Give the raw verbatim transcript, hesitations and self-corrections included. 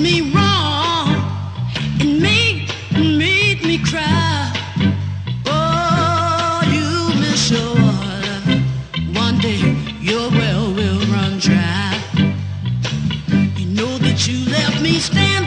me wrong and made, made me cry. Oh, you miss your water. One day your well will run dry. You know that you left me standing